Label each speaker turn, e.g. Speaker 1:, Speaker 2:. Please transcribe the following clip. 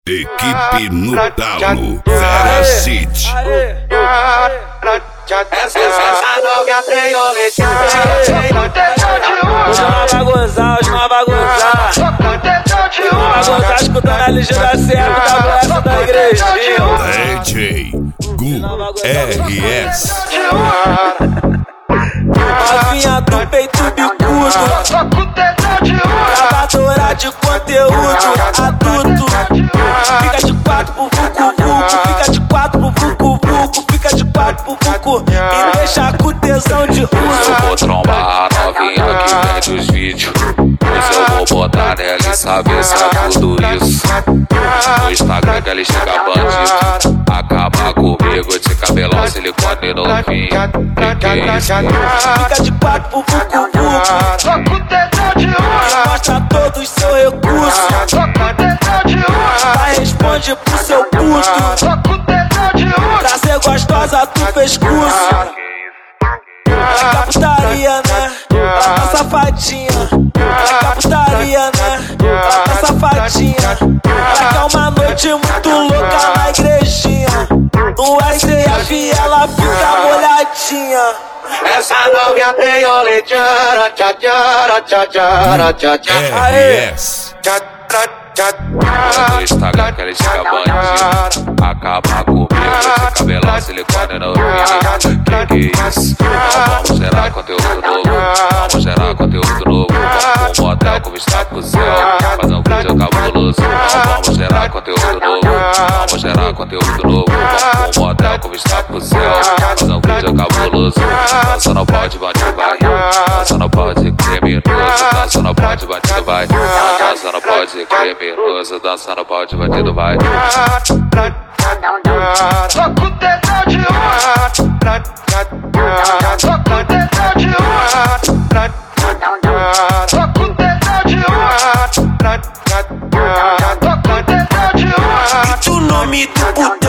Speaker 1: Equipe no talo, Vera City.
Speaker 2: Hoje não vai gozar, hoje não vai gozar. Não vai gozar escutando a LG da Serra, da Blessa da igrejinha.
Speaker 1: DJ Gu RS.
Speaker 2: Novinha do peito bicudo, gravadora de conteúdo adulto. Fica de quatro pro vucu-vucu, fica de quatro pro vucu-vucu, fica de quatro pro vucu e deixa com tesão de uso.
Speaker 3: Eu vou trombar a novinha que vende os vídeos, pois eu vou botar nela e saber se é tudo isso. No Instagram que ela chega bandido, acaba comigo de cabelão, silicone novinho. Que é isso?
Speaker 2: Fica de quatro pro vucu-vucu e mostra todos seu recurso. Vai, responde pro seu puto, pra ser gostosa tu fez curso. Fica putaria, né? Ela tá safadinha. Fica putaria, né? Ela tá safadinha. Ela quer uma noite muito louca na igrejinha. No STF ela fica molhadinha.
Speaker 4: Essa novinha tem oleteira, tchá tchá tchá tchá tchá tchá.
Speaker 1: RS.
Speaker 3: No Instagram que ela chega bandido, acaba comigo de cabelão, silicone novinho. Que é isso? Vamos gerar conteúdo novo, vamos gerar conteúdo novo. Vamos com um motel com vista pro céu, fazer um vídeo cabuloso. Vamos gerar conteúdo novo, vamos gerar conteúdo novo. Vamos com um motel com vista pro céu, fazer um vídeo cabuloso. Dança no pau de bandido vai, dança no pau de criminoso, dança no pau de bandido vai, dança no pau de criminoso, dança no pau de bandido vai.
Speaker 4: Só com tesão de uso, só com tesão de uso, só com tesão de uso, só com tesão de uso.
Speaker 2: E o nome do puto